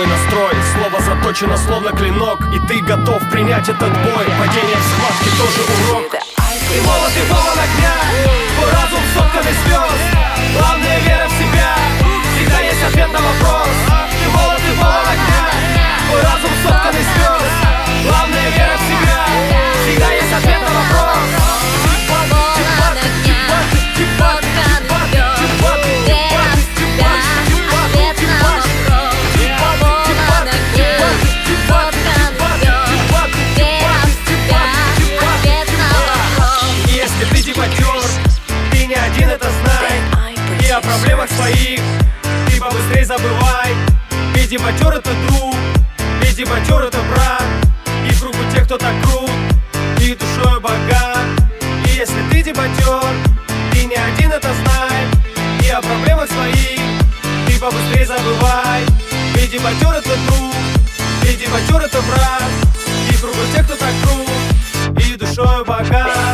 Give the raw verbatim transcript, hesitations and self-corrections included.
полный настрой. Слово заточено словно клинок, и ты готов принять этот бой. Падение в схватке тоже урок. Ты молод и полон огня, твой разум соткан из звезд. Главное вера в себя, всегда есть ответ на вопрос. Ты молод и полон огня, твой разум соткан из звезд. Главное вера в себя, всегда есть ответ на вопрос. Ты не один, это знай. И о проблемах своих ты побыстрей забывай. Ведь дебатер — это друг, ведь дебатер — это брат. И в кругу тех, кто так крут и душой богат. И если ты дебатер, ты не один, это знай. И о проблемах своих ты побыстрей забывай. Ведь дебатер — это друг, ведь дебатер — это брат. И в кругу тех, кто так крут и душой богат.